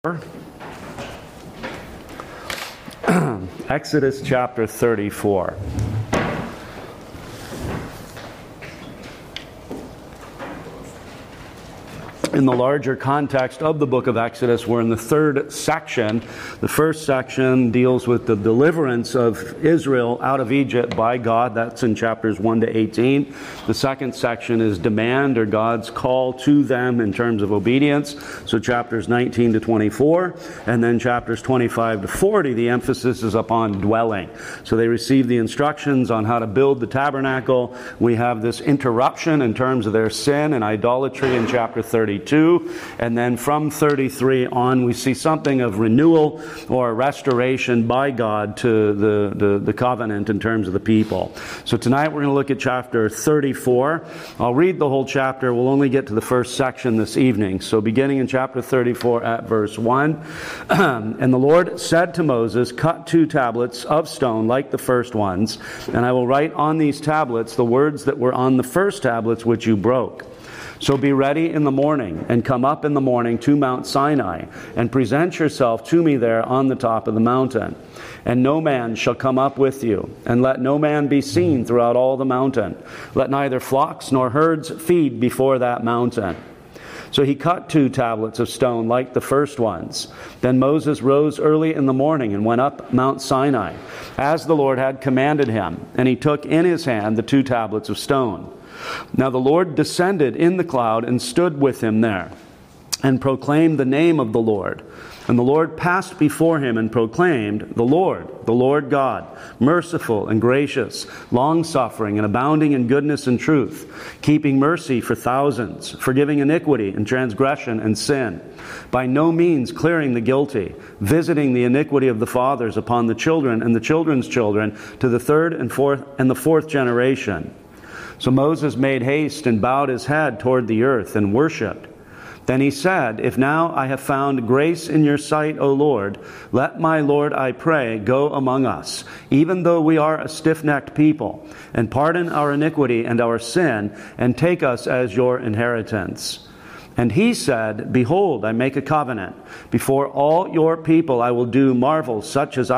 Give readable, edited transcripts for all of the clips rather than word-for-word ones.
Exodus chapter 34. In the larger context of the book of Exodus, we're in the third section. The first section deals with the deliverance of Israel out of Egypt by God. That's in chapters 1 to 18. The second section is demand, or God's call to them in terms of obedience. So chapters 19 to 24. And then chapters 25 to 40, the emphasis is upon dwelling. So they receive the instructions on how to build the tabernacle. We have this interruption in terms of their sin and idolatry in chapter 32. And then from 33 on, we see something of renewal or restoration by God to the covenant in terms of the people. So tonight we're going to look at chapter 34. I'll read the whole chapter. We'll only get to the first section this evening. So beginning in chapter 34 at verse 1. And the Lord said to Moses, "Cut 2 tablets of stone like the first ones, and I will write on these tablets the words that were on the first tablets which you broke. So be ready in the morning, and come up in the morning to Mount Sinai, and present yourself to me there on the top of the mountain. And no man shall come up with you, and let no man be seen throughout all the mountain. Let neither flocks nor herds feed before that mountain." So he cut 2 tablets of stone like the first ones. Then Moses rose early in the morning and went up Mount Sinai, as the Lord had commanded him. And he took in his hand the 2 tablets of stone. Now the Lord descended in the cloud and stood with him there, and proclaimed the name of the Lord. And the Lord passed before him and proclaimed, the Lord God, merciful and gracious, long-suffering and abounding in goodness and truth, keeping mercy for thousands, forgiving iniquity and transgression and sin, by no means clearing the guilty, visiting the iniquity of the fathers upon the children and the children's children, to the 3rd and the 4th generation. So Moses made haste and bowed his head toward the earth and worshipped. Then he said, "If now I have found grace in your sight, O Lord, let my Lord, I pray, go among us, even though we are a stiff-necked people, and pardon our iniquity and our sin, and take us as your inheritance." And he said, "Behold, I make a covenant. Before all your people I will do marvels such as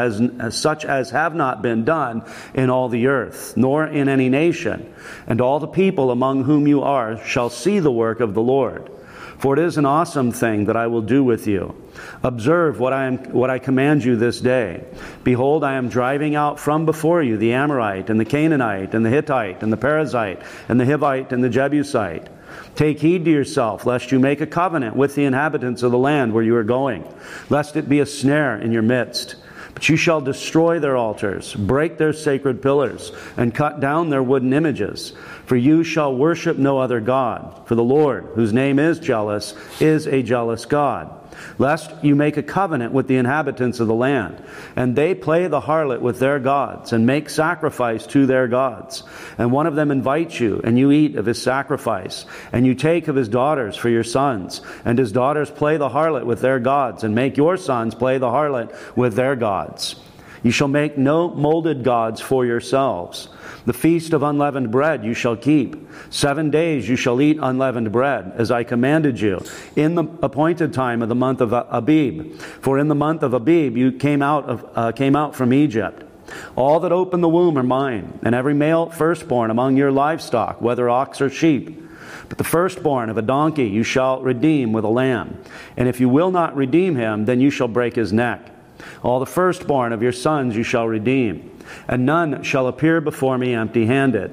have not been done in all the earth, nor in any nation. And all the people among whom you are shall see the work of the Lord. For it is an awesome thing that I will do with you. Observe what I command you this day. Behold, I am driving out from before you the Amorite, and the Canaanite, and the Hittite, and the Perizzite, and the Hivite, and the Jebusite. Take heed to yourself, lest you make a covenant with the inhabitants of the land where you are going, lest it be a snare in your midst. But you shall destroy their altars, break their sacred pillars, and cut down their wooden images. For you shall worship no other God. For the Lord, whose name is jealous, is a jealous God. Lest you make a covenant with the inhabitants of the land, and they play the harlot with their gods, and make sacrifice to their gods. And one of them invites you, and you eat of his sacrifice, and you take of his daughters for your sons, and his daughters play the harlot with their gods, and make your sons play the harlot with their gods. You shall make no molded gods for yourselves. The feast of unleavened bread you shall keep. 7 days you shall eat unleavened bread, as I commanded you, in the appointed time of the month of Abib. For in the month of Abib you came out from Egypt. All that open the womb are mine, and every male firstborn among your livestock, whether ox or sheep. But the firstborn of a donkey you shall redeem with a lamb. And if you will not redeem him, then you shall break his neck. All the firstborn of your sons you shall redeem, and none shall appear before me empty-handed.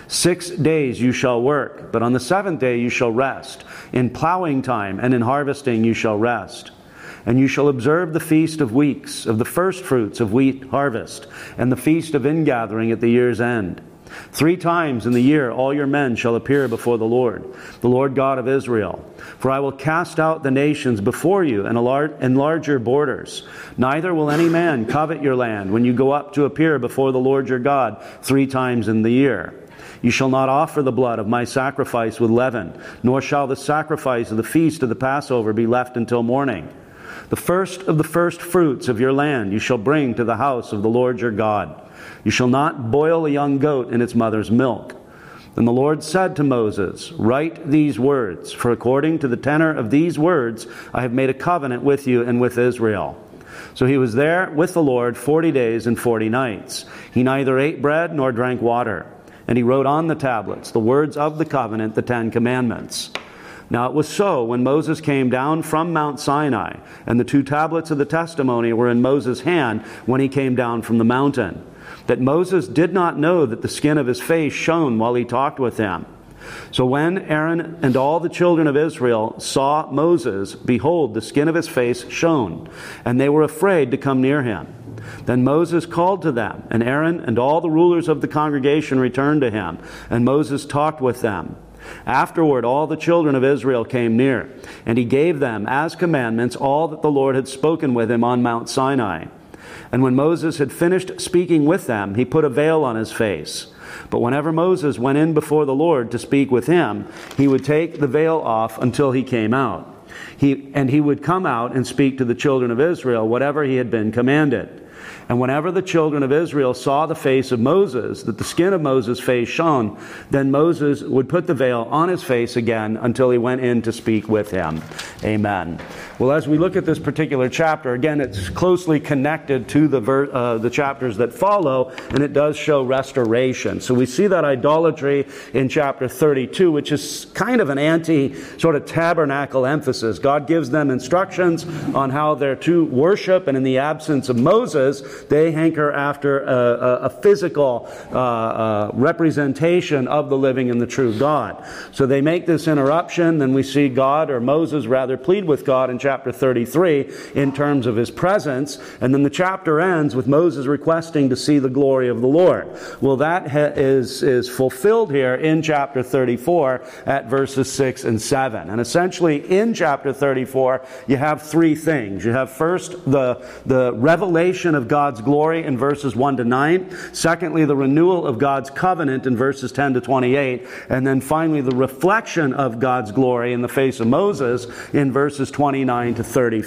6 days you shall work, but on the 7th day you shall rest. In plowing time and in harvesting you shall rest. And you shall observe the feast of weeks, of the first fruits of wheat harvest, and the feast of ingathering at the year's end. 3 times in the year all your men shall appear before the Lord God of Israel. For I will cast out the nations before you and enlarge your borders. Neither will any man covet your land when you go up to appear before the Lord your God 3 times in the year. You shall not offer the blood of my sacrifice with leaven, nor shall the sacrifice of the feast of the Passover be left until morning. The first of the first fruits of your land you shall bring to the house of the Lord your God. You shall not boil a young goat in its mother's milk. Then the Lord said to Moses, "Write these words, for according to the tenor of these words I have made a covenant with you and with Israel." So he was there with the Lord 40 days and 40 nights. He neither ate bread nor drank water. And he wrote on the tablets the words of the covenant, the 10 Commandments. Now it was so, when Moses came down from Mount Sinai, and the 2 tablets of the testimony were in Moses' hand when he came down from the mountain, that Moses did not know that the skin of his face shone while he talked with him. So when Aaron and all the children of Israel saw Moses, behold, the skin of his face shone, and they were afraid to come near him. Then Moses called to them, and Aaron and all the rulers of the congregation returned to him, and Moses talked with them. Afterward, all the children of Israel came near, and he gave them as commandments all that the Lord had spoken with him on Mount Sinai. And when Moses had finished speaking with them, he put a veil on his face. But whenever Moses went in before the Lord to speak with him, he would take the veil off until he came out. He would come out and speak to the children of Israel whatever he had been commanded. And whenever the children of Israel saw the face of Moses, that the skin of Moses' face shone, then Moses would put the veil on his face again until he went in to speak with him. Amen. Well, as we look at this particular chapter, again, it's closely connected to the chapters that follow, and it does show restoration. So we see that idolatry in chapter 32, which is kind of an sort of tabernacle emphasis. God gives them instructions on how they're to worship, and in the absence of Moses, they hanker after a physical representation of the living and the true God. So they make this interruption, then we see God, or Moses rather, plead with God in chapter 33 in terms of his presence, and then the chapter ends with Moses requesting to see the glory of the Lord. Well, that is fulfilled here in chapter 34 at verses 6 and 7. And essentially in chapter 34 you have 3 things. You have first the revelation of God's glory in verses 1 to 9. Secondly, the renewal of God's covenant in verses 10 to 28. And then finally, the reflection of God's glory in the face of Moses in verses 29 to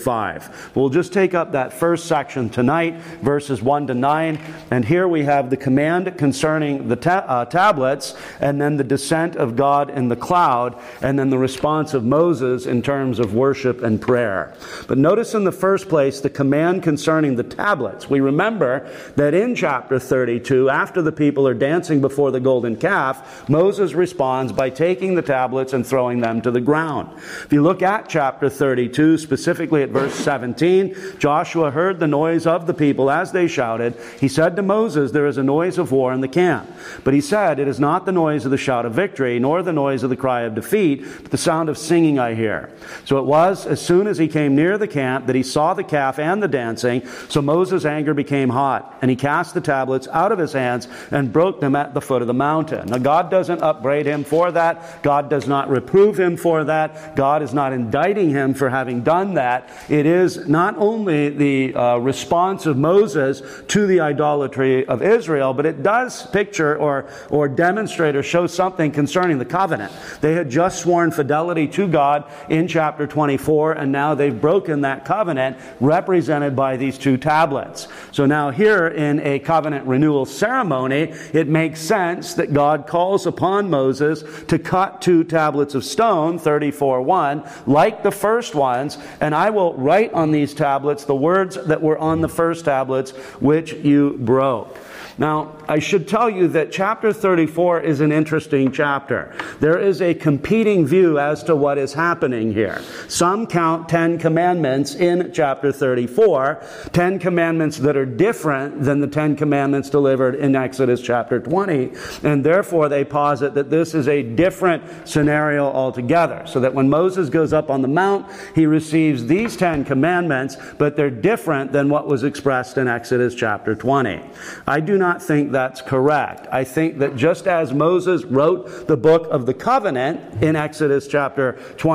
35. We'll just take up that first section tonight, verses 1 to 9. And here we have the command concerning the tablets, and then the descent of God in the cloud, and then the response of Moses in terms of worship and prayer. But notice in the first place the command concerning the tablets. We remember that in chapter 32, after the people are dancing before the golden calf, Moses responds by taking the tablets and throwing them to the ground. If you look at chapter 32, specifically at verse 17, Joshua heard the noise of the people as they shouted. He said to Moses, "There is a noise of war in the camp." But he said, "It is not the noise of the shout of victory, nor the noise of the cry of defeat, but the sound of singing I hear." So it was as soon as he came near the camp that he saw the calf and the dancing. So Moses' anger became hot, and he cast the tablets out of his hands and broke them at the foot of the mountain. Now God doesn't upbraid him for that. God does not reprove him for that. God is not indicting him for having done that. It is not only the response of Moses to the idolatry of Israel, but it does picture or demonstrate or show something concerning the covenant. They had just sworn fidelity to God in chapter 24, and now they've broken that covenant represented by these 2 tablets. So now here in a covenant renewal ceremony, it makes sense that God calls upon Moses to cut 2 tablets of stone, 34:1, like the first ones, and I will write on these tablets the words that were on the first tablets, which you broke. Now, I should tell you that chapter 34 is an interesting chapter. There is a competing view as to what is happening here. Some count 10 commandments in chapter 34, 10 commandments that are different than the 10 commandments delivered in Exodus chapter 20, and therefore they posit that this is a different scenario altogether, so that when Moses goes up on the mount, he receives these 10 commandments, but they're different than what was expressed in Exodus chapter 20. I do not think that's correct. I think that just as Moses wrote the book of the covenant in Exodus chapter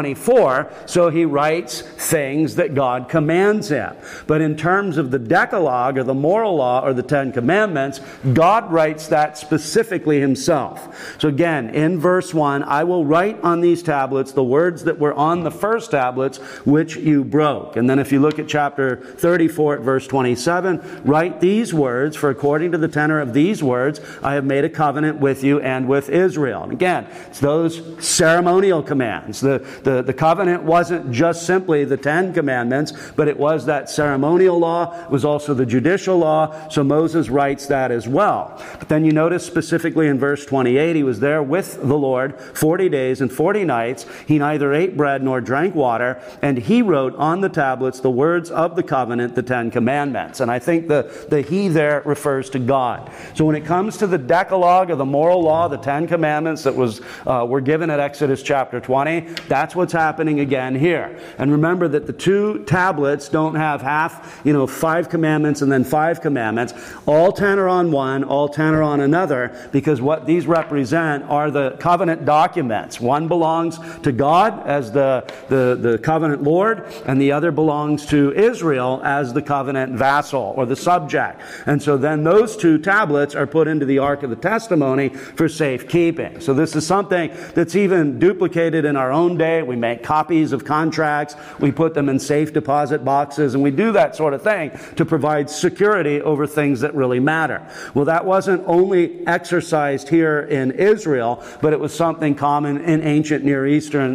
24, so he writes things that God commands him. But in terms of the Decalogue or the moral law or the 10 commandments, God writes that specifically himself. So again, in verse 1, I will write on these tablets the words that were on the first tablets, which you broke. And then if you look at chapter 34 at verse 27, write these words, for according to the 10 tenor of these words, I have made a covenant with you and with Israel. And again, it's those ceremonial commands. The covenant wasn't just simply the 10 commandments, but it was that ceremonial law. It was also the judicial law. So Moses writes that as well. But then you notice specifically in verse 28, he was there with the Lord 40 days and 40 nights. He neither ate bread nor drank water, and he wrote on the tablets the words of the covenant, the 10 commandments. And I think the he there refers to God. So when it comes to the Decalogue or the moral law, the 10 commandments that were given at Exodus chapter 20, that's what's happening again here. And remember that the 2 tablets don't have half, 5 commandments and then 5 commandments. All 10 are on one, all 10 are on another, because what these represent are the covenant documents. One belongs to God as the covenant Lord, and the other belongs to Israel as the covenant vassal or the subject. And so then those 2 tablets are put into the Ark of the Testimony for safekeeping. So this is something that's even duplicated in our own day. We make copies of contracts, we put them in safe deposit boxes, and we do that sort of thing to provide security over things that really matter. Well, that wasn't only exercised here in Israel, but it was something common in the ancient Near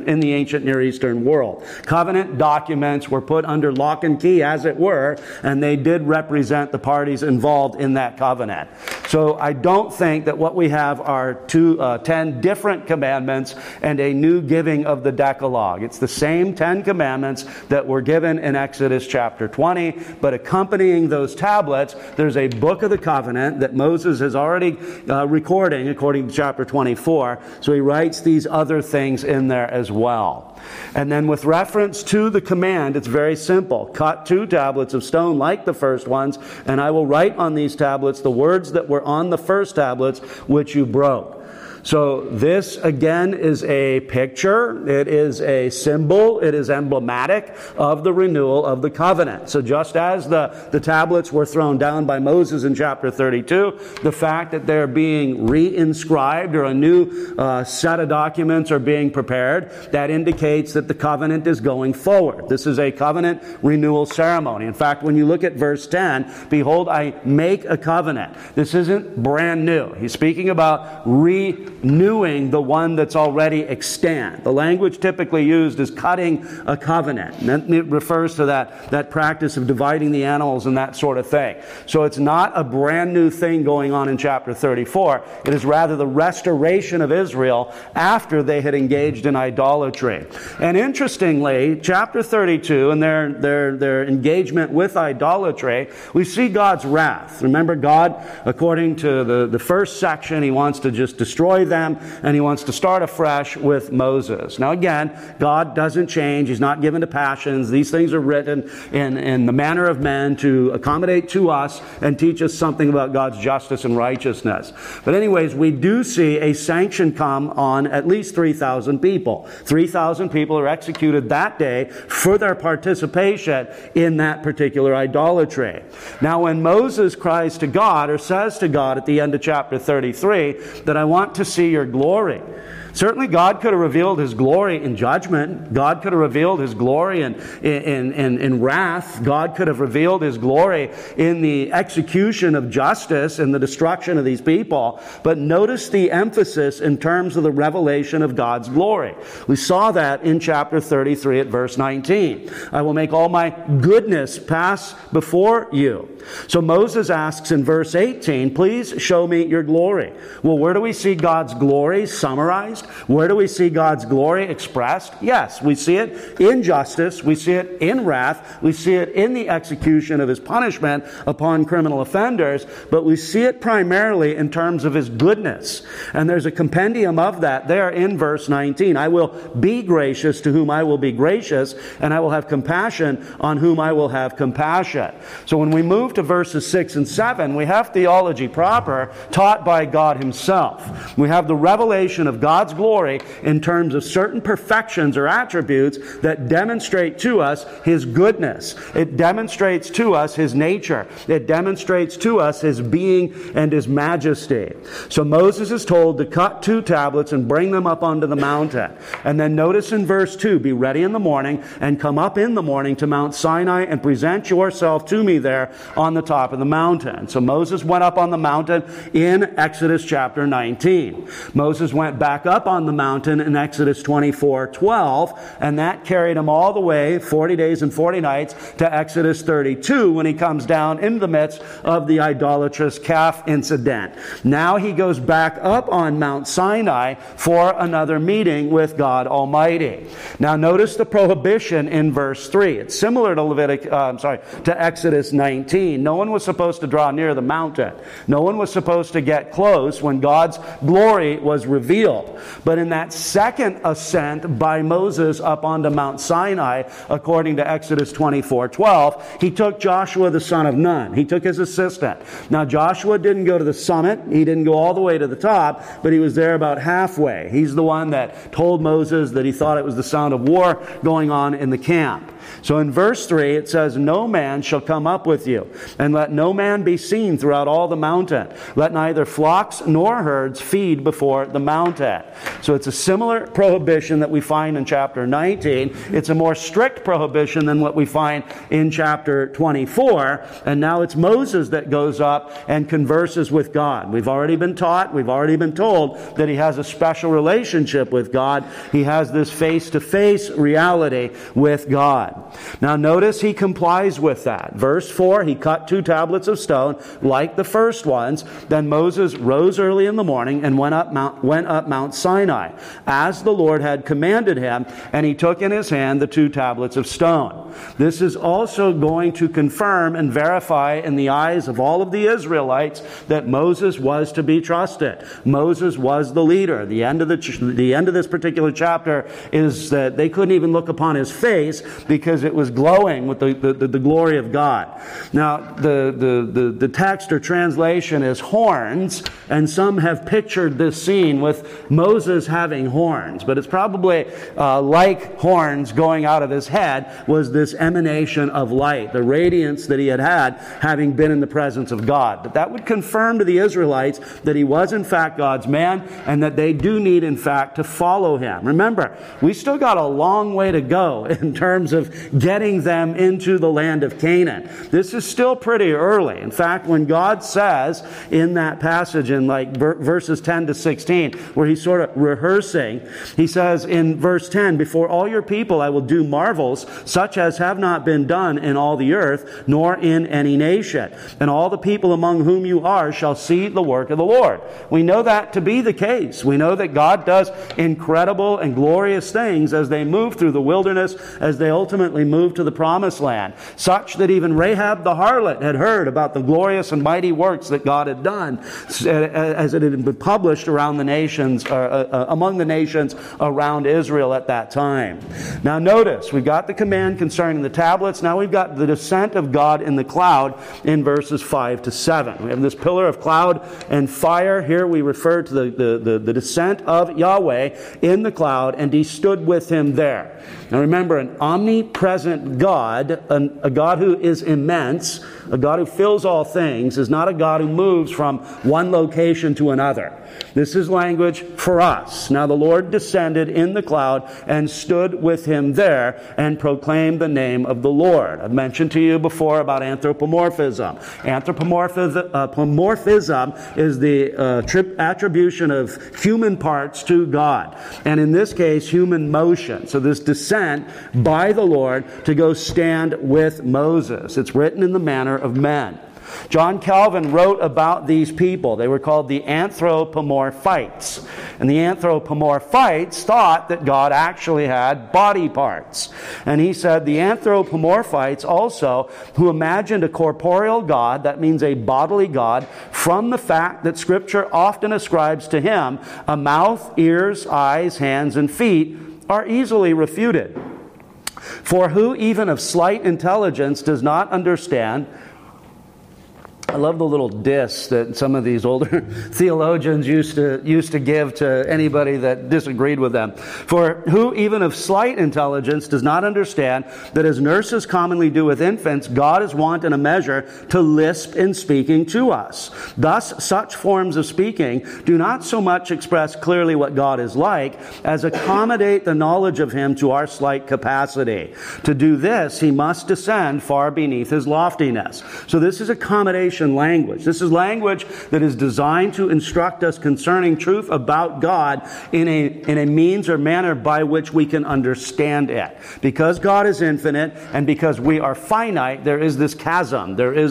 Eastern world. Covenant documents were put under lock and key, as it were, and they did represent the parties involved in that covenant. So I don't think that what we have are 10 different commandments and a new giving of the Decalogue. It's the same 10 commandments that were given in Exodus chapter 20, but accompanying those tablets, there's a book of the covenant that Moses is already recording according to chapter 24. So he writes these other things in there as well. And then with reference to the command, it's very simple. Cut 2 tablets of stone like the first ones, and I will write on these tablets the words that were on the first tablets which you broke. So this, again, is a picture. It is a symbol. It is emblematic of the renewal of the covenant. So just as the tablets were thrown down by Moses in chapter 32, the fact that they're being re-inscribed or a new set of documents are being prepared, that indicates that the covenant is going forward. This is a covenant renewal ceremony. In fact, when you look at verse 10, behold, I make a covenant. This isn't brand new. He's speaking about renewing the one that's already extant. The language typically used is cutting a covenant. And it refers to that practice of dividing the animals and that sort of thing. So it's not a brand new thing going on in chapter 34. It is rather the restoration of Israel after they had engaged in idolatry. And interestingly, chapter 32 and their engagement with idolatry, we see God's wrath. Remember, God, according to the first section, he wants to just destroy them, and he wants to start afresh with Moses. Now again, God doesn't change. He's not given to passions. These things are written in the manner of men to accommodate to us and teach us something about God's justice and righteousness. But anyways, we do see a sanction come on at least 3,000 people. 3,000 people are executed that day for their participation in that particular idolatry. Now when Moses cries to God, or says to God at the end of chapter 33, that I want to see your glory. Certainly God could have revealed his glory in judgment. God could have revealed his glory in wrath. God could have revealed his glory in the execution of justice and the destruction of these people. But notice the emphasis in terms of the revelation of God's glory. We saw that in chapter 33 at verse 19. I will make all my goodness pass before you. So Moses asks in verse 18, please show me your glory. Well, where do we see God's glory summarized? Where do we see God's glory expressed? Yes, we see it in justice. We see it in wrath. We see it in the execution of his punishment upon criminal offenders. But we see it primarily in terms of his goodness. And there's a compendium of that there in verse 19. I will be gracious to whom I will be gracious, and I will have compassion on whom I will have compassion. So when we move to verses 6 and 7, we have theology proper taught by God himself. We have the revelation of God's glory in terms of certain perfections or attributes that demonstrate to us His goodness. It demonstrates to us His nature. It demonstrates to us His being and His majesty. So Moses is told to cut 2 tablets and bring them up onto the mountain. And then notice in verse 2, be ready in the morning and come up in the morning to Mount Sinai and present yourself to me there on the top of the mountain. So Moses went up on the mountain in Exodus chapter 19. Moses went back up on the mountain in Exodus 24:12, and that carried him all the way 40 days and 40 nights to Exodus 32 when he comes down in the midst of the idolatrous calf incident. Now he goes back up on Mount Sinai for another meeting with God Almighty. Now notice the prohibition in verse 3. It's similar to Exodus 19. No one was supposed to draw near the mountain. No one was supposed to get close when God's glory was revealed. But in that second ascent by Moses up onto Mount Sinai, according to Exodus 24:12, he took Joshua the son of Nun. He took his assistant. Now Joshua didn't go to the summit. He didn't go all the way to the top, but he was there about halfway. He's the one that told Moses that he thought it was the sound of war going on in the camp. So in verse 3 it says, no man shall come up with you, and let no man be seen throughout all the mountain. Let neither flocks nor herds feed before the mountain. So it's a similar prohibition that we find in chapter 19. It's a more strict prohibition than what we find in chapter 24. And now it's Moses that goes up and converses with God. We've already been taught, we've already been told that he has a special relationship with God. He has this face-to-face reality with God. Now notice he complies with that. Verse 4, he cut 2 tablets of stone like the first ones. Then Moses rose early in the morning and went up Mount Sinai, as the Lord had commanded him, and he took in his hand the 2 tablets of stone. This is also going to confirm and verify in the eyes of all of the Israelites that Moses was to be trusted. Moses was the leader. The end of this particular chapter is that they couldn't even look upon his face because it was glowing with the glory of God. Now, the text or translation is horns, and some have pictured this scene with Moses having horns, but it's probably like horns going out of his head was this emanation of light, the radiance that he had having been in the presence of God. But that would confirm to the Israelites that he was in fact God's man, and that they do need in fact to follow him. Remember, we still got a long way to go in terms of getting them into the land of Canaan. This is still pretty early. In fact, when God says in that passage in like verses 10 to 16, where he's sort of rehearsing, he says in verse 10, before all your people I will do marvels such as have not been done in all the earth, nor in any nation. And all the people among whom you are shall see the work of the Lord. We know that to be the case. We know that God does incredible and glorious things as they move through the wilderness, as they ultimately move to the promised land, such that even Rahab the harlot had heard about the glorious and mighty works that God had done, as it had been published around the nations, among the nations around Israel at that time. Now notice, we've got the command concerning the tablets. Now we've got the descent of God in the cloud in verses 5 to 7. We have this pillar of cloud and fire. Here we refer to the descent of Yahweh in the cloud, and he stood with him there. Now remember, an omnipresent God, a God who is immense, a God who fills all things, is not a God who moves from one location to another. This is language for us. Now the Lord descended in the cloud and stood with him there and proclaimed the name of the Lord. I've mentioned to you before about anthropomorphism. Anthropomorphism is the attribution of human parts to God. And in this case, human motion. So this descent by the Lord to go stand with Moses. It's written in the manner of men. John Calvin wrote about these people. They were called the anthropomorphites. And the anthropomorphites thought that God actually had body parts. And he said the anthropomorphites also, who imagined a corporeal God, that means a bodily God, from the fact that Scripture often ascribes to him a mouth, ears, eyes, hands, and feet, are easily refuted. For who even of slight intelligence does not understand I love the little diss that some of these older theologians used to give to anybody that disagreed with them. For who, even of slight intelligence, does not understand that as nurses commonly do with infants, God is wont in a measure to lisp in speaking to us. Thus, such forms of speaking do not so much express clearly what God is like as accommodate the knowledge of Him to our slight capacity. To do this, He must descend far beneath His loftiness. So this is accommodation language. This is language that is designed to instruct us concerning truth about God in a means or manner by which we can understand it. Because God is infinite and because we are finite, there is this chasm. There is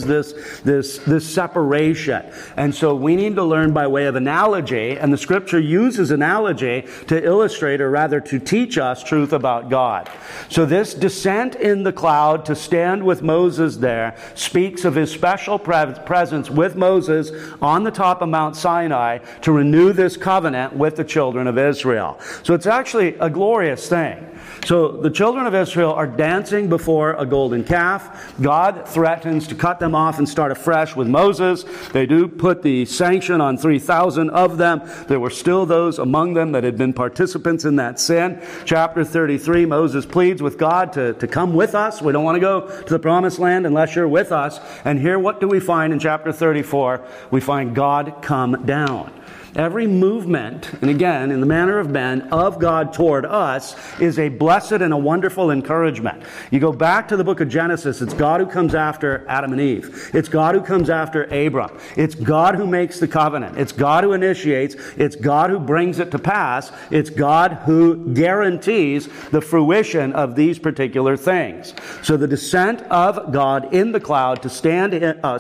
this separation. And so we need to learn by way of analogy, and the Scripture uses analogy to illustrate, or rather to teach us, truth about God. So this descent in the cloud to stand with Moses there speaks of His special presence with Moses on the top of Mount Sinai to renew this covenant with the children of Israel. So it's actually a glorious thing. So the children of Israel are dancing before a golden calf. God threatens to cut them off and start afresh with Moses. They do put the sanction on 3,000 of them. There were still those among them that had been participants in that sin. Chapter 33, Moses pleads with God to come with us. We don't want to go to the promised land unless you're with us. And here, what do we find in chapter 34? We find God come down. Every movement, and again, in the manner of men, of God toward us is a blessed and a wonderful encouragement. You go back to the book of Genesis, it's God who comes after Adam and Eve. It's God who comes after Abram. It's God who makes the covenant. It's God who initiates. It's God who brings it to pass. It's God who guarantees the fruition of these particular things. So the descent of God in the cloud to stand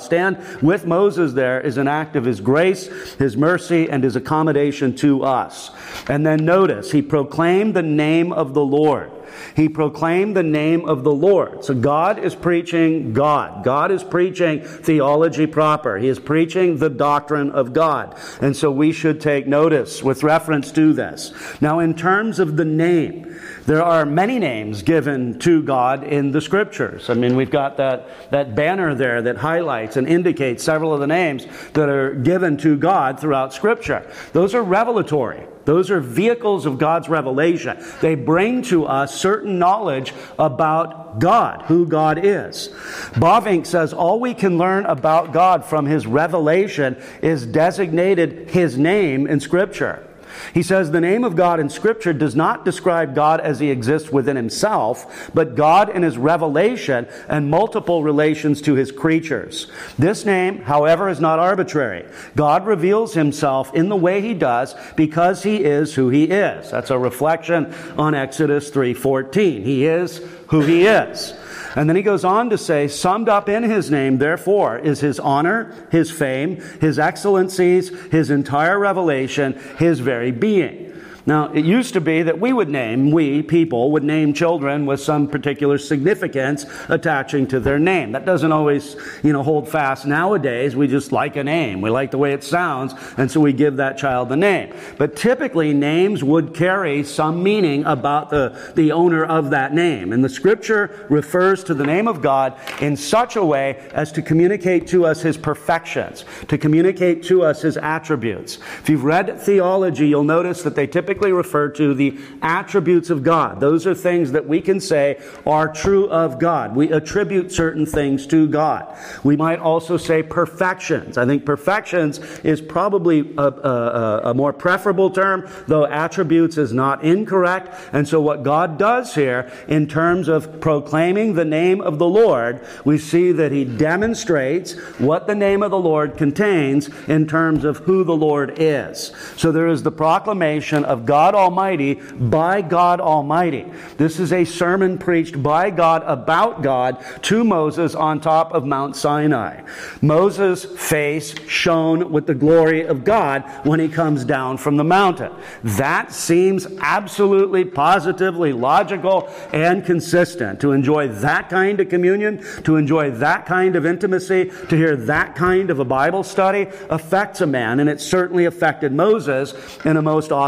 with Moses there is an act of His grace, His mercy, and His accommodation to us. And then notice, He proclaimed the name of the Lord. He proclaimed the name of the Lord. So God is preaching God. God is preaching theology proper. He is preaching the doctrine of God. And so we should take notice with reference to this. Now, in terms of the name, there are many names given to God in the Scriptures. I mean, we've got that banner there that highlights and indicates several of the names that are given to God throughout Scripture. Those are revelatory. Those are vehicles of God's revelation. They bring to us certain knowledge about God, who God is. Bavinck says all we can learn about God from His revelation is designated His name in Scripture. He says the name of God in Scripture does not describe God as He exists within Himself, but God in His revelation and multiple relations to His creatures. This name, however, is not arbitrary. God reveals Himself in the way He does because He is who He is. That's a reflection on Exodus 3:14. He is who He is. And then he goes on to say, summed up in His name, therefore, is His honor, His fame, His excellencies, His entire revelation, His very being. Now, it used to be that we people would name children with some particular significance attaching to their name. That doesn't always, hold fast nowadays. We just like a name. We like the way it sounds, and so we give that child the name. But typically, names would carry some meaning about the owner of that name. And the Scripture refers to the name of God in such a way as to communicate to us His perfections, to communicate to us His attributes. If you've read theology, you'll notice that they typically refer to the attributes of God. Those are things that we can say are true of God. We attribute certain things to God. We might also say perfections. I think perfections is probably a more preferable term, though attributes is not incorrect. And so what God does here, in terms of proclaiming the name of the Lord, we see that He demonstrates what the name of the Lord contains in terms of who the Lord is. So there is the proclamation of God Almighty by God Almighty. This is a sermon preached by God about God to Moses on top of Mount Sinai. Moses' face shone with the glory of God when he comes down from the mountain. That seems absolutely, positively logical and consistent. To enjoy that kind of communion, to enjoy that kind of intimacy, to hear that kind of a Bible study affects a man, and it certainly affected Moses in a most awesome way.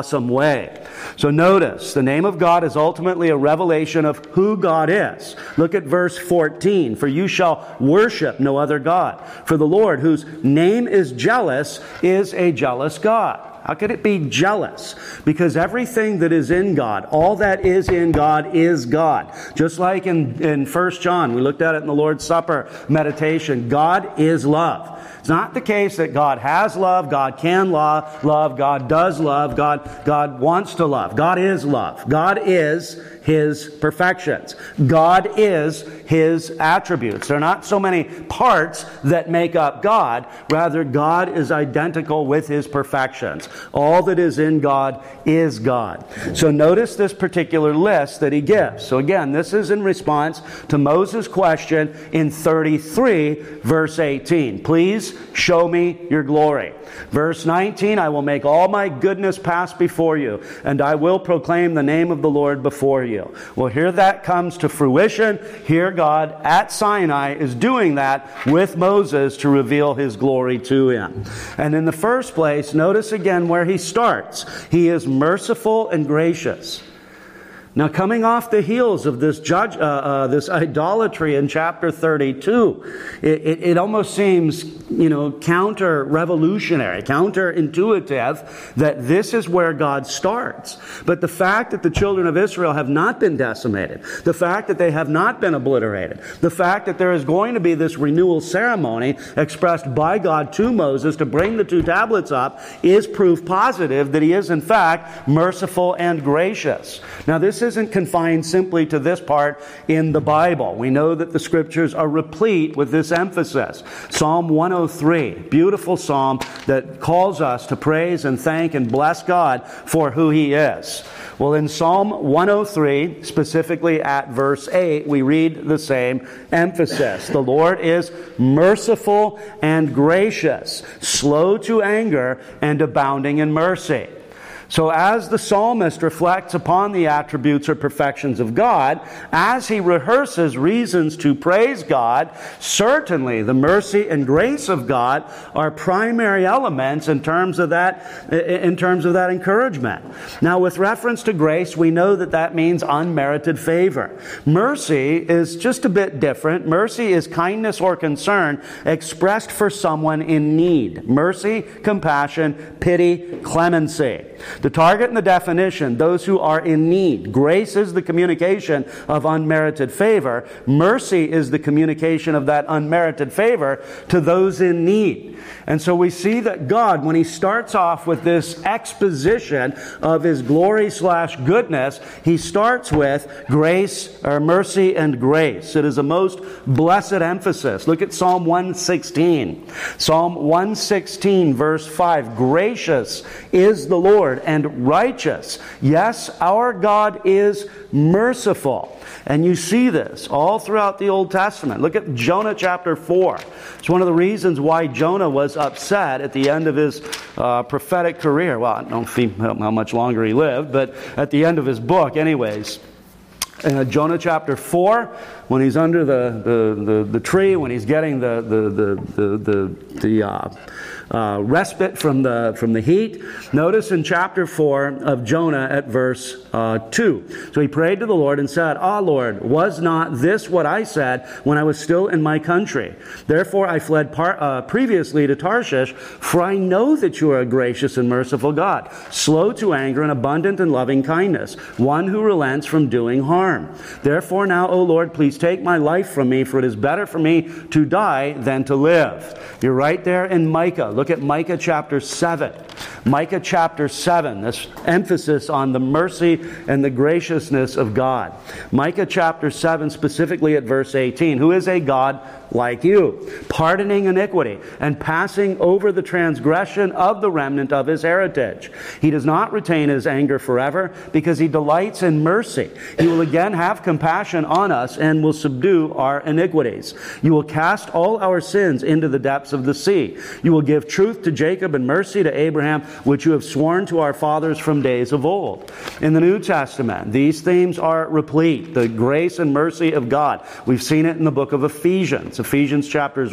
way. So notice, the name of God is ultimately a revelation of who God is. Look at verse 14. For you shall worship no other God. For the Lord, whose name is jealous, is a jealous God. How could it be jealous? Because everything that is in God, all that is in God is God. Just like in 1 John, we looked at it in the Lord's Supper meditation, God is love. It's not the case that God has love, God can love, God does love, God wants to love. God is love. God is His perfections. God is His attributes. There are not so many parts that make up God. Rather, God is identical with His perfections. All that is in God is God. So notice this particular list that he gives. So again, this is in response to Moses' question in 33, verse 18. Please show me your glory. Verse 19, I will make all my goodness pass before you, and I will proclaim the name of the Lord before you. Well, here that comes to fruition. Here God at Sinai is doing that with Moses to reveal His glory to him. And in the first place, notice again where he starts. He is merciful and gracious. Now, coming off the heels of this this idolatry in chapter 32, it almost seems, counter-revolutionary, counter-intuitive that this is where God starts. But the fact that the children of Israel have not been decimated, the fact that they have not been obliterated, the fact that there is going to be this renewal ceremony expressed by God to Moses to bring the two tablets up is proof positive that He is, in fact, merciful and gracious. Now, this isn't confined simply to this part in the Bible. We know that the Scriptures are replete with this emphasis. Psalm 103, beautiful psalm that calls us to praise and thank and bless God for who He is. Well, in Psalm 103, specifically at verse 8, we read the same emphasis. The Lord is merciful and gracious, slow to anger, and abounding in mercy. So as the psalmist reflects upon the attributes or perfections of God, as he rehearses reasons to praise God, certainly the mercy and grace of God are primary elements in terms of that encouragement. Now, with reference to grace, we know that means unmerited favor. Mercy is just a bit different. Mercy is kindness or concern expressed for someone in need. Mercy, compassion, pity, clemency. The target and the definition, those who are in need. Grace is the communication of unmerited favor. Mercy is the communication of that unmerited favor to those in need. And so we see that God, when He starts off with this exposition of His glory/goodness, He starts with grace, or mercy and grace. It is a most blessed emphasis. Look at Psalm 116. Psalm 116, verse 5. Gracious is the Lord and righteous. Yes, our God is merciful. And you see this all throughout the Old Testament. Look at Jonah chapter 4. It's one of the reasons why Jonah was upset at the end of his prophetic career. Well, I don't know how much longer he lived, but at the end of his book anyways. Jonah chapter 4, when he's under the tree, when he's getting the respite from the heat. Notice in chapter 4 of Jonah at verse 2. So he prayed to the Lord and said, "Ah, Lord, was not this what I said when I was still in my country? Therefore I fled previously to Tarshish, for I know that you are a gracious and merciful God, slow to anger and abundant in loving kindness, one who relents from doing harm. Therefore now, O Lord, please take my life from me, for it is better for me to die than to live." You're right there in Micah. Look at Micah chapter 7. Micah chapter 7, this emphasis on the mercy and the graciousness of God. Micah chapter 7, specifically at verse 18. Who is a God like you, pardoning iniquity and passing over the transgression of the remnant of His heritage. He does not retain His anger forever, because He delights in mercy. He will again again have compassion on us and will subdue our iniquities. You will cast all our sins into the depths of the sea. You will give truth to Jacob and mercy to Abraham, which you have sworn to our fathers from days of old. In the New Testament, these themes are replete. The grace and mercy of God. We've seen it in the book of Ephesians. Ephesians chapters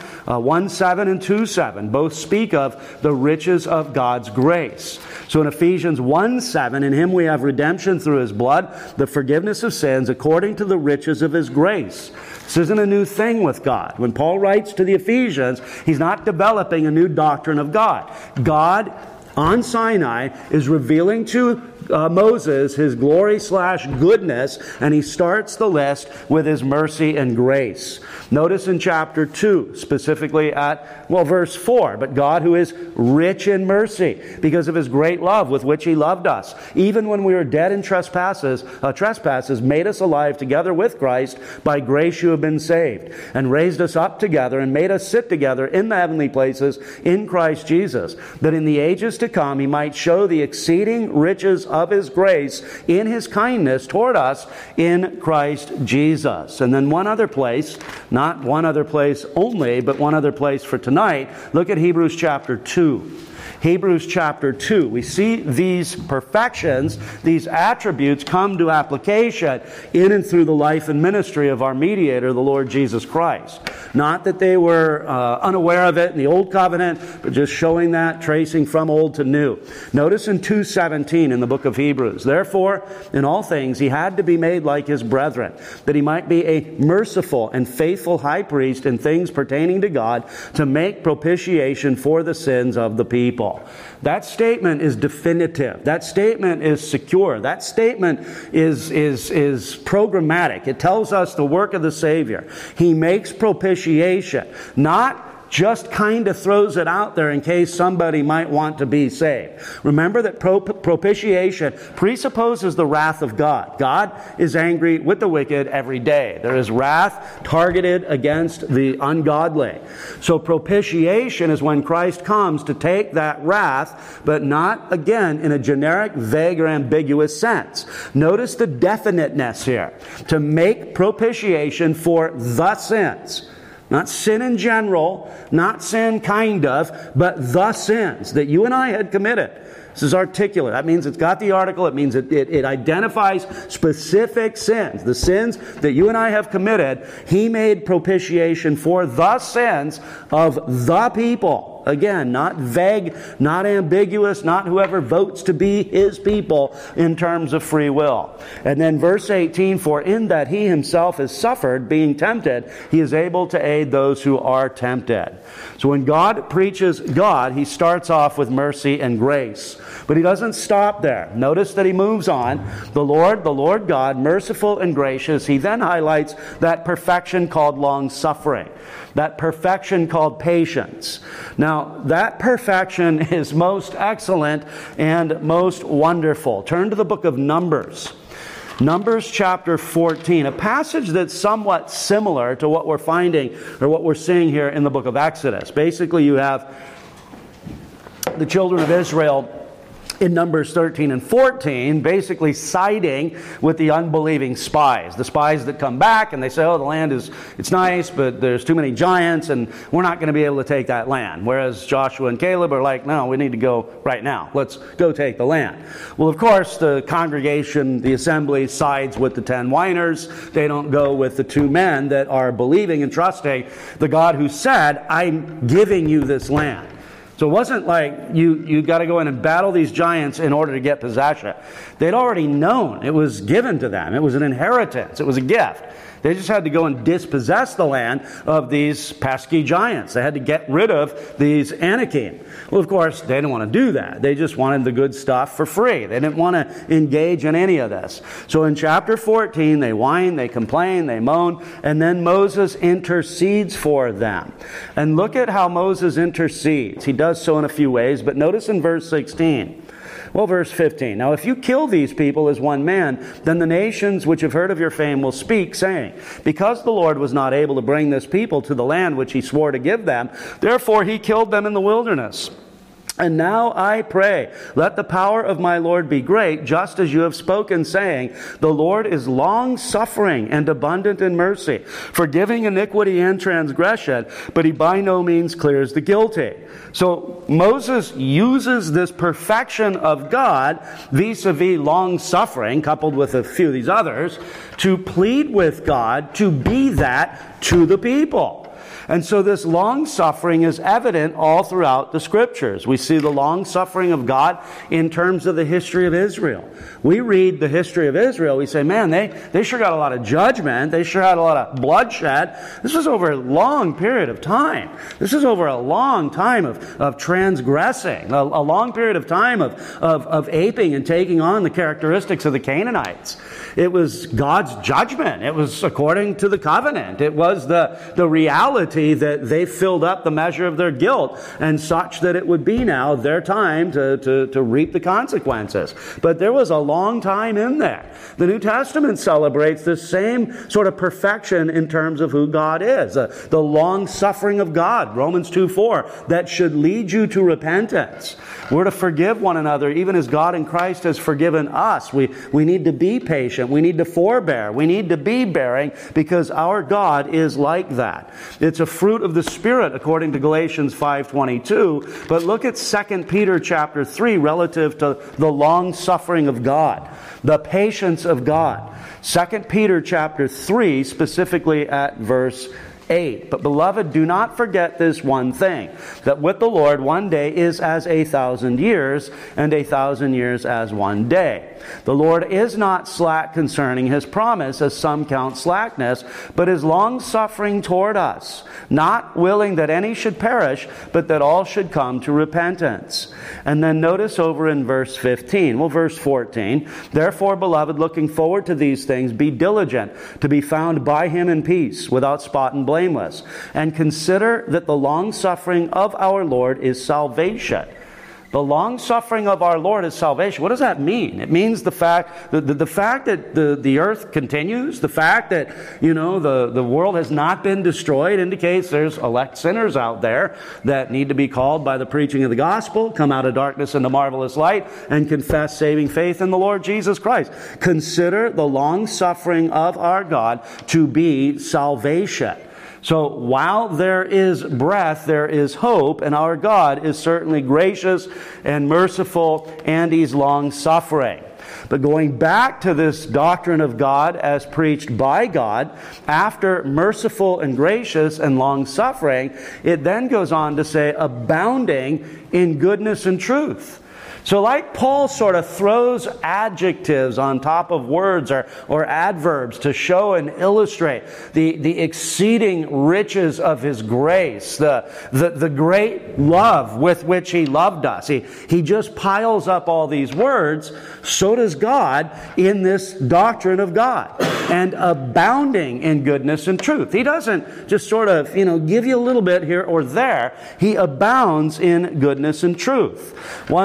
1:7 and 2:7 both speak of the riches of God's grace. So in Ephesians 1:7, in Him we have redemption through His blood, the forgiveness of sins according to the riches of His grace. This isn't a new thing with God. When Paul writes to the Ephesians, he's not developing a new doctrine of God. God on Sinai is revealing to Moses his glory/goodness, and he starts the list with his mercy and grace. Notice in chapter 2, specifically at, verse 4, but God who is rich in mercy, because of His great love with which He loved us, even when we were dead in trespasses, made us alive together with Christ. By grace you have been saved, and raised us up together, and made us sit together in the heavenly places in Christ Jesus, that in the ages to come He might show the exceeding riches of His grace in His kindness toward us in Christ Jesus. And then one other place, not one other place only, but one other place for tonight. Look at Hebrews chapter 2. Hebrews chapter 2. We see these perfections, these attributes come to application in and through the life and ministry of our mediator, the Lord Jesus Christ. Not that they were unaware of it in the Old Covenant, but just showing that, tracing from old to new. Notice in 2:17 in the book of Hebrews, therefore, in all things He had to be made like His brethren, that He might be a merciful and faithful high priest in things pertaining to God, to make propitiation for the sins of the people. That statement is definitive. That statement is secure. That statement is programmatic. It tells us the work of the Savior. He makes propitiation, not just kind of throws it out there in case somebody might want to be saved. Remember that propitiation presupposes the wrath of God. God is angry with the wicked every day. There is wrath targeted against the ungodly. So propitiation is when Christ comes to take that wrath, but not, again, in a generic, vague, or ambiguous sense. Notice the definiteness here. To make propitiation for the sins. Not sin in general, not sin kind of, but the sins that you and I had committed. This is articulate. That means it's got the article. It means it identifies specific sins. The sins that you and I have committed, He made propitiation for the sins of the people. Again, not vague, not ambiguous, not whoever votes to be His people in terms of free will. And then verse 18, for in that He Himself has suffered, being tempted, He is able to aid those who are tempted. So when God preaches God, He starts off with mercy and grace. But He doesn't stop there. Notice that He moves on. The Lord God, merciful and gracious. He then highlights that perfection called long-suffering. That perfection called patience. Now, that perfection is most excellent and most wonderful. Turn to the book of Numbers. Numbers chapter 14, a passage that's somewhat similar to what we're finding or what we're seeing here in the book of Exodus. Basically, you have the children of Israel in Numbers 13 and 14, basically siding with the unbelieving spies. The spies that come back and they say, the land it's nice, but there's too many giants and we're not going to be able to take that land. Whereas Joshua and Caleb are like, no, we need to go right now. Let's go take the land. Well, of course, the congregation, the assembly sides with the 10 whiners. They don't go with the 2 men that are believing and trusting the God who said, I'm giving you this land. So it wasn't like you got to go in and battle these giants in order to get possession. They'd already known it was given to them. It was an inheritance. It was a gift. They just had to go and dispossess the land of these pesky giants. They had to get rid of these Anakim. Well, of course, they didn't want to do that. They just wanted the good stuff for free. They didn't want to engage in any of this. So in chapter 14, they whine, they complain, they moan, and then Moses intercedes for them. And look at how Moses intercedes. He does so in a few ways, but notice in verse 16. Well, verse 15. Now, if you kill these people as one man, then the nations which have heard of your fame will speak, saying, because the Lord was not able to bring this people to the land which He swore to give them, therefore He killed them in the wilderness. And now I pray, let the power of my Lord be great, just as you have spoken, saying, the Lord is long-suffering and abundant in mercy, forgiving iniquity and transgression, but he by no means clears the guilty. So Moses uses this perfection of God, vis-a-vis long-suffering, coupled with a few of these others, to plead with God to be that to the people. And so this long-suffering is evident all throughout the Scriptures. We see the long-suffering of God in terms of the history of Israel. We read the history of Israel, we say, man, they sure got a lot of judgment. They sure had a lot of bloodshed. This was over a long period of time. This is over a long time of transgressing, a long period of time of aping and taking on the characteristics of the Canaanites. It was God's judgment. It was according to the covenant. It was the reality that they filled up the measure of their guilt, and such that it would be now their time to reap the consequences. But there was a long time in there. The New Testament celebrates the same sort of perfection in terms of who God is. The long suffering of God, Romans 2:4, that should lead you to repentance. We're to forgive one another, even as God in Christ has forgiven us. We need to be patient. We need to forbear. We need to be bearing, because our God is like that. It's a fruit of the Spirit, according to Galatians 5:22. But look at 2 Peter chapter 3 relative to the long suffering of God, the patience of God. 2 Peter chapter 3, specifically at verse 8. But beloved, do not forget this one thing, that with the Lord 1 day is as 1,000 years, and 1,000 years as 1 day. The Lord is not slack concerning his promise, as some count slackness, but is long-suffering toward us, not willing that any should perish, but that all should come to repentance. And then notice over in verse 15, verse 14, therefore, beloved, looking forward to these things, be diligent to be found by him in peace, without spot and blameless, and consider that the long-suffering of our Lord is salvation. The long-suffering of our Lord is salvation. What does that mean? It means the fact that the earth continues, the fact that, the world has not been destroyed indicates there's elect sinners out there that need to be called by the preaching of the gospel, come out of darkness into marvelous light, and confess saving faith in the Lord Jesus Christ. Consider the long-suffering of our God to be salvation. So while there is breath, there is hope, and our God is certainly gracious and merciful, and he's long-suffering. But going back to this doctrine of God as preached by God, after merciful and gracious and long-suffering, it then goes on to say abounding in goodness and truth. So like Paul sort of throws adjectives on top of words or adverbs to show and illustrate the exceeding riches of his grace, the great love with which he loved us. He just piles up all these words. So does God in this doctrine of God. And abounding in goodness and truth. He doesn't just sort of, give you a little bit here or there. He abounds in goodness and truth.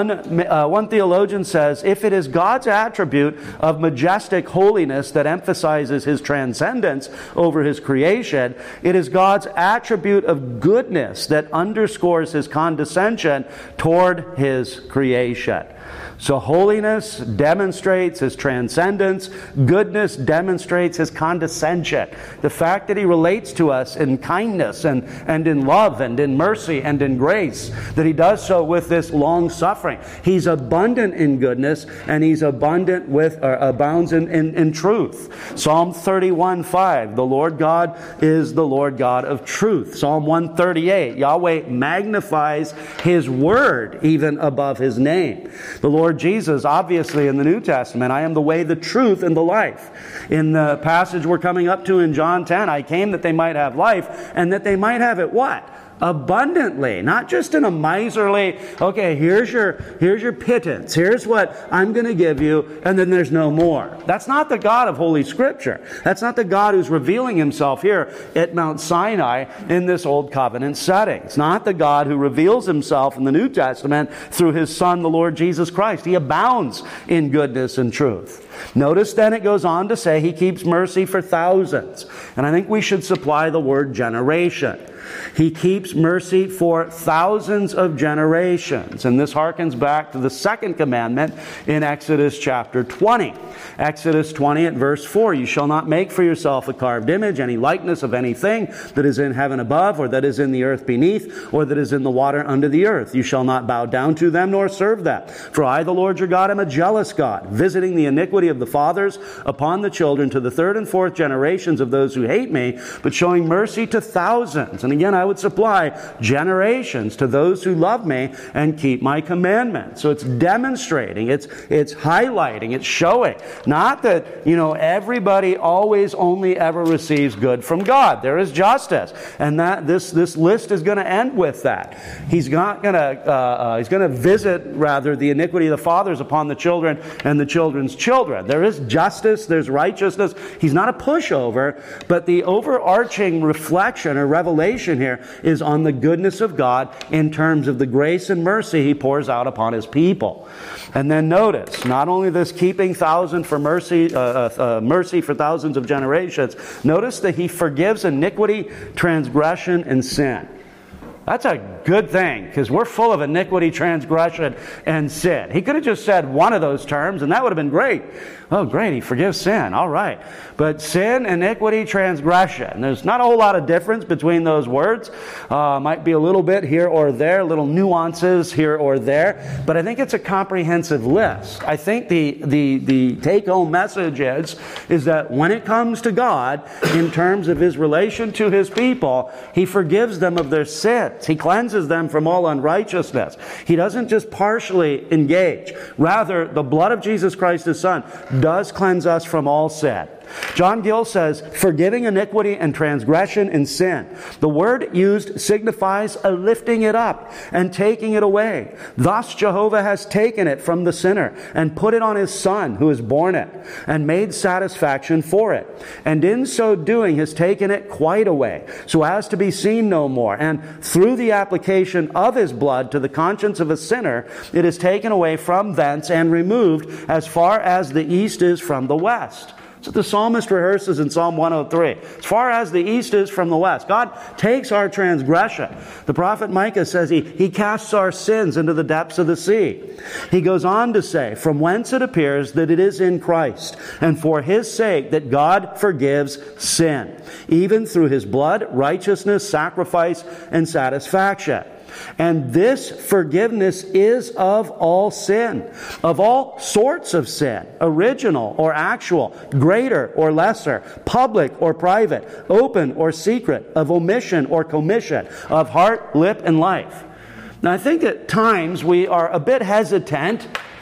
One theologian says, if it is God's attribute of majestic holiness that emphasizes his transcendence over his creation, it is God's attribute of goodness that underscores his condescension toward his creation. So holiness demonstrates his transcendence. Goodness demonstrates his condescension. The fact that he relates to us in kindness and in love and in mercy and in grace, that he does so with this long suffering. He's abundant in goodness, and he's abundant abounds in truth. Psalm 31:5, the Lord God is the Lord God of truth. Psalm 138, Yahweh magnifies his word even above his name. The Lord Jesus, obviously in the New Testament, I am the way, the truth, and the life. In the passage we're coming up to in John 10, I came that they might have life, and that they might have it what? Abundantly. Not just in a miserly, okay, here's your pittance, here's what I'm going to give you, and then there's no more. That's not the God of Holy Scripture. That's not the God who's revealing himself here at Mount Sinai in this Old Covenant setting. It's not the God who reveals himself in the New Testament through his Son, the Lord Jesus Christ. He abounds in goodness and truth. Notice then it goes on to say He keeps mercy for thousands. And I think we should supply the word generation. He keeps mercy for thousands of generations. And this harkens back to the second commandment in Exodus chapter 20. Exodus 20 at verse 4, you shall not make for yourself a carved image, any likeness of anything that is in heaven above, or that is in the earth beneath, or that is in the water under the earth. You shall not bow down to them nor serve them. For I, the Lord your God, am a jealous God, visiting the iniquity of the fathers upon the children to the third and fourth generations of those who hate me, but showing mercy to thousands. And again, I would supply generations to those who love me and keep my commandments. So it's demonstrating, it's highlighting, it's showing. Not that, everybody always only ever receives good from God. There is justice. And that this list is going to end with that. He's going to visit, rather, the iniquity of the fathers upon the children and the children's children. There is justice, there's righteousness. He's not a pushover, but the overarching reflection or revelation here is on the goodness of God in terms of the grace and mercy He pours out upon His people. And then notice, not only this keeping thousand for mercy for thousands of generations, notice that He forgives iniquity, transgression, and sin. That's a good thing, because we're full of iniquity, transgression, and sin. He could have just said one of those terms, and that would have been great. Oh, great, He forgives sin. All right. But sin, iniquity, transgression. There's not a whole lot of difference between those words. Might be a little bit here or there, little nuances here or there. But I think it's a comprehensive list. I think the take-home message is that when it comes to God, in terms of His relation to His people, He forgives them of their sins. He cleanses them from all unrighteousness. He doesn't just partially engage. Rather, the blood of Jesus Christ, His Son, does cleanse us from all sin. John Gill says, forgiving iniquity and transgression and sin. The word used signifies a lifting it up and taking it away. Thus Jehovah has taken it from the sinner and put it on His Son who has borne it and made satisfaction for it. And in so doing has taken it quite away, so as to be seen no more. And through the application of His blood to the conscience of a sinner, it is taken away from thence and removed as far as the east is from the west. So the psalmist rehearses in Psalm 103. As far as the east is from the west. God takes our transgression. The prophet Micah says He casts our sins into the depths of the sea. He goes on to say, from whence it appears that it is in Christ, and for His sake that God forgives sin, even through His blood, righteousness, sacrifice, and satisfaction. And this forgiveness is of all sin, of all sorts of sin, original or actual, greater or lesser, public or private, open or secret, of omission or commission, of heart, lip, and life. Now, I think at times we are a bit hesitant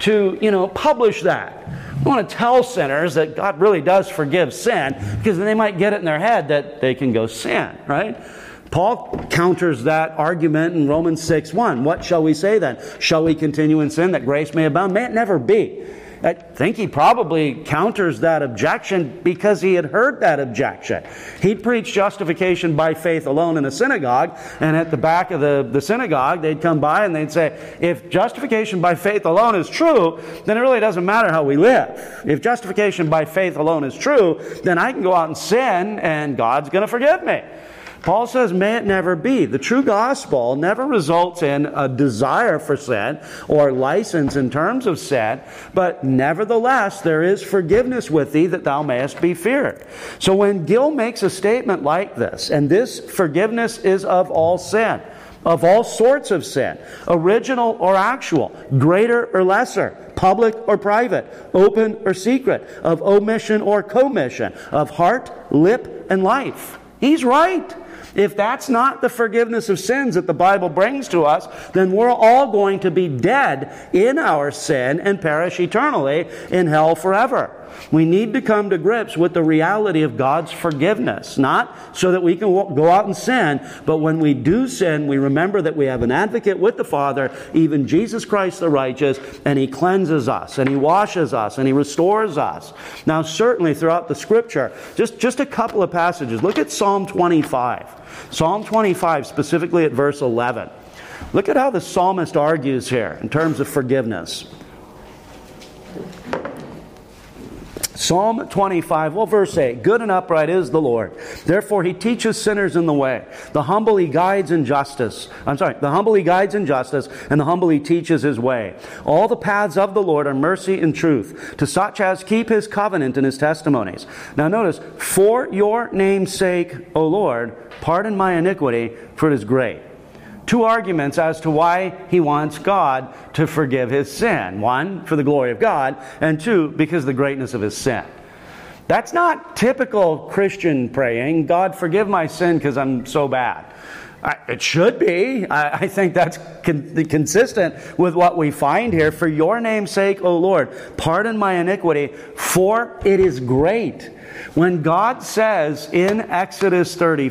to, publish that. We want to tell sinners that God really does forgive sin, because then they might get it in their head that they can go sin, right? Paul counters that argument in Romans 6:1. What shall we say then? Shall we continue in sin that grace may abound? May it never be. I think he probably counters that objection because he had heard that objection. He'd preach justification by faith alone in a synagogue, and at the back of the synagogue, they'd come by and they'd say, if justification by faith alone is true, then it really doesn't matter how we live. If justification by faith alone is true, then I can go out and sin and God's going to forgive me. Paul says, may it never be. The true gospel never results in a desire for sin or license in terms of sin, but nevertheless there is forgiveness with thee that thou mayest be feared. So when Gill makes a statement like this, and this forgiveness is of all sin, of all sorts of sin, original or actual, greater or lesser, public or private, open or secret, of omission or commission, of heart, lip, and life. He's right. If that's not the forgiveness of sins that the Bible brings to us, then we're all going to be dead in our sin and perish eternally in hell forever. We need to come to grips with the reality of God's forgiveness. Not so that we can go out and sin, but when we do sin, we remember that we have an advocate with the Father, even Jesus Christ the righteous, and He cleanses us, and He washes us, and He restores us. Now, certainly throughout the Scripture, just a couple of passages. Look at Psalm 25. Psalm 25, specifically at verse 11. Look at how the psalmist argues here in terms of forgiveness. Psalm 25, verse 8, good and upright is the Lord. Therefore he teaches sinners in the way. The humble he guides in justice. The humble he guides in justice, and the humble he teaches his way. All the paths of the Lord are mercy and truth, to such as keep his covenant and his testimonies. Now notice, for your name's sake, O Lord, pardon my iniquity, for it is great. Two arguments as to why he wants God to forgive his sin. One, for the glory of God, and two, because of the greatness of his sin. That's not typical Christian praying, God forgive my sin because I'm so bad. It should be. I think that's consistent with what we find here. For your name's sake, O Lord, pardon my iniquity, for it is great. When God says in Exodus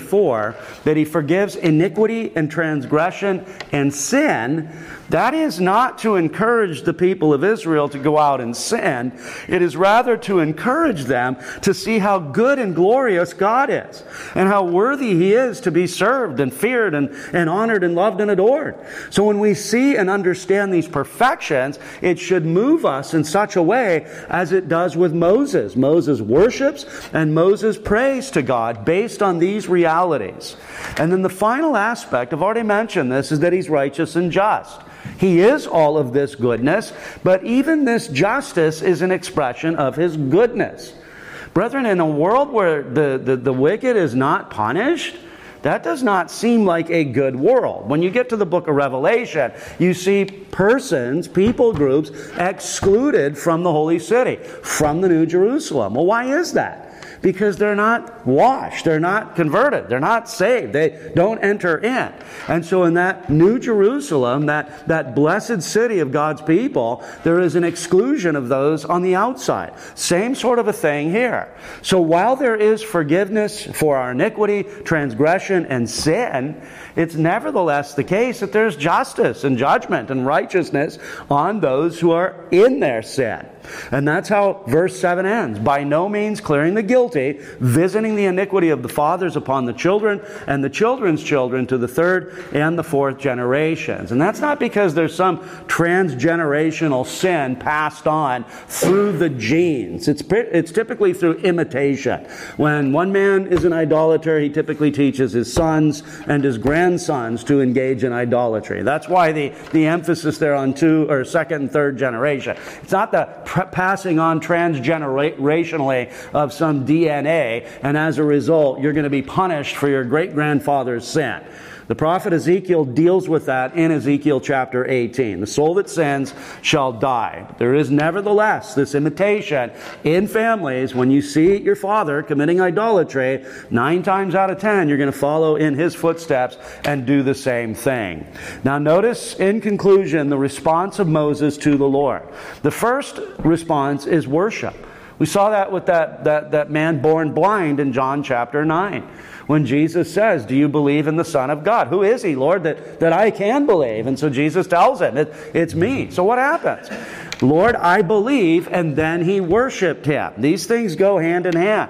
34 that he forgives iniquity and transgression and sin, that is not to encourage the people of Israel to go out and sin. It is rather to encourage them to see how good and glorious God is, and how worthy he is to be served and feared and honored and loved and adored. So when we see and understand these perfections, it should move us in such a way as it does with Moses. Moses worships and Moses prays to God based on these realities. And then the final aspect, I've already mentioned this, is that he's righteous and just. He is all of this goodness, but even this justice is an expression of his goodness. Brethren, in a world where the wicked is not punished, that does not seem like a good world. When you get to the book of Revelation, you see persons, people groups, excluded from the holy city, from the New Jerusalem. Well, why is that? Because they're not washed, they're not converted, they're not saved, they don't enter in. And so in that New Jerusalem, that blessed city of God's people, there is an exclusion of those on the outside. Same sort of a thing here. So while there is forgiveness for our iniquity, transgression, and sin, it's nevertheless the case that there's justice and judgment and righteousness on those who are in their sin. And that's how verse 7 ends. By no means clearing the guilty, visiting the iniquity of the fathers upon the children, and the children's children to the third and the fourth generations. And that's not because there's some transgenerational sin passed on through the genes. It's typically through imitation. When one man is an idolater, he typically teaches his sons and his grandsons to engage in idolatry. That's why the emphasis there on second and third generation. It's not the passing on transgenerationally of some DNA, and as a result, you're going to be punished for your great-grandfather's sin. The prophet Ezekiel deals with that in Ezekiel chapter 18. The soul that sins shall die. But there is nevertheless this imitation in families. When you see your father committing idolatry, 9 times out of 10, you're going to follow in his footsteps and do the same thing. Now notice, in conclusion, the response of Moses to the Lord. The first response is worship. We saw that with that man born blind in John chapter 9. When Jesus says, do you believe in the Son of God? Who is he, Lord, that I can believe? And so Jesus tells him, it's me. So what happens? Lord, I believe, and then he worshiped him. These things go hand in hand.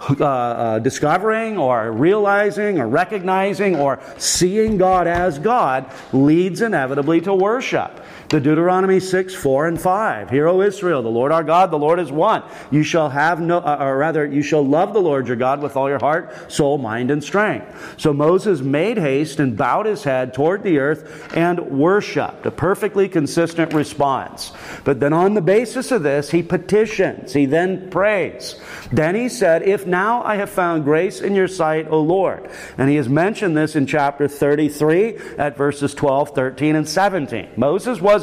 Discovering or realizing or recognizing or seeing God as God leads inevitably to worship. The Deuteronomy 6, 4, and 5. Hear, O Israel, the Lord our God, the Lord is one. You shall you shall love the Lord your God with all your heart, soul, mind, and strength. So Moses made haste and bowed his head toward the earth and worshipped. A perfectly consistent response. But then on the basis of this, he petitions. He then prays. Then he said, if now I have found grace in your sight, O Lord. And he has mentioned this in chapter 33 at verses 12, 13, and 17. Moses was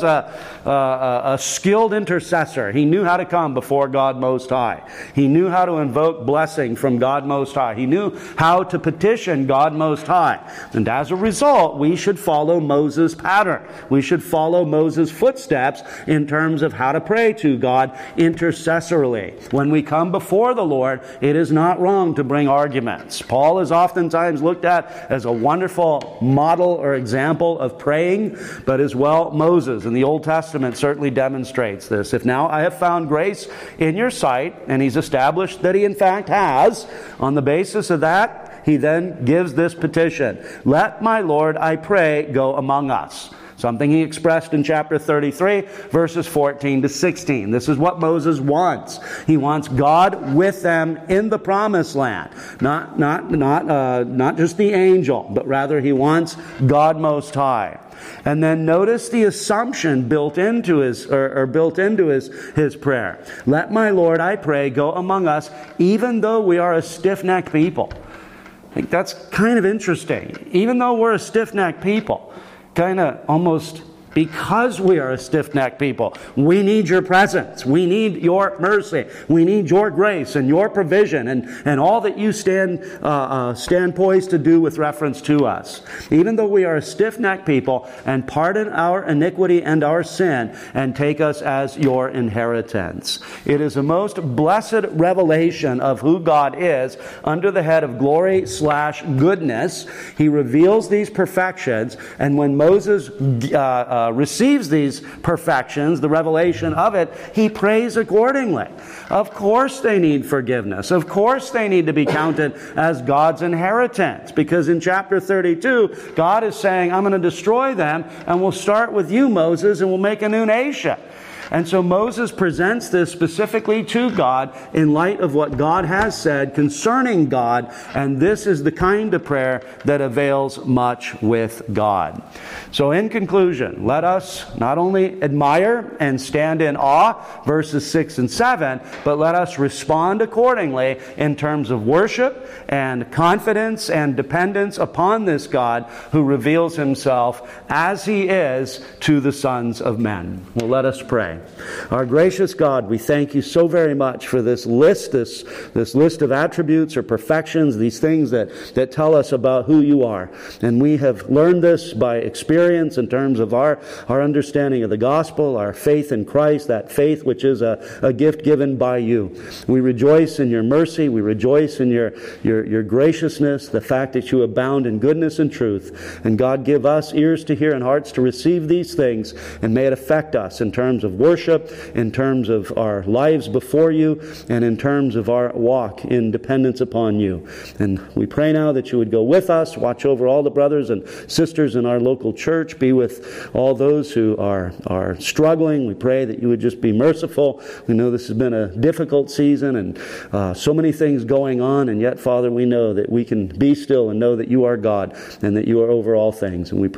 a skilled intercessor. He knew how to come before God Most High. He knew how to invoke blessing from God Most High. He knew how to petition God Most High. And as a result, we should follow Moses' pattern. We should follow Moses' footsteps in terms of how to pray to God intercessorily. When we come before the Lord, it is not wrong to bring arguments. Paul is oftentimes looked at as a wonderful model or example of praying, but as well Moses in the Old Testament certainly demonstrates this. If now I have found grace in your sight, and he's established that he in fact has, on the basis of that, he then gives this petition. Let my Lord, I pray, go among us. Something he expressed in chapter 33, verses 14 to 16. This is what Moses wants. He wants God with them in the promised land. Not just the angel, but rather he wants God Most High. And then notice the assumption built into his prayer. Let my Lord, I pray, go among us, even though we are a stiff-necked people. I think that's kind of interesting. Even though we're a stiff-necked people, kind of almost because we are a stiff-necked people, we need your presence. We need your mercy. We need your grace and your provision and all that you stand poised to do with reference to us. Even though we are a stiff-necked people, and pardon our iniquity and our sin and take us as your inheritance. It is a most blessed revelation of who God is under the head of glory/goodness. He reveals these perfections, and when Moses receives these perfections, the revelation of it, he prays accordingly. Of course they need forgiveness. Of course they need to be counted as God's inheritance. Because in chapter 32, God is saying, I'm going to destroy them, and we'll start with you, Moses, and we'll make a new nation. And so Moses presents this specifically to God in light of what God has said concerning God, and this is the kind of prayer that avails much with God. So in conclusion, let us not only admire and stand in awe, verses 6 and 7, but let us respond accordingly in terms of worship and confidence and dependence upon this God who reveals himself as he is to the sons of men. Well, let us pray. Our gracious God, we thank you so very much for this list, this list of attributes or perfections, these things that tell us about who you are. And we have learned this by experience in terms of our understanding of the gospel, our faith in Christ, that faith which is a gift given by you. We rejoice in your mercy. We rejoice in your graciousness, the fact that you abound in goodness and truth. And God, give us ears to hear and hearts to receive these things, and may it affect us in terms of worship, in terms of our lives before you, and in terms of our walk in dependence upon you. And we pray now that you would go with us, watch over all the brothers and sisters in our local church, be with all those who are struggling. We pray that you would just be merciful. We know this has been a difficult season and so many things going on, and yet, Father, we know that we can be still and know that you are God and that you are over all things. And we pray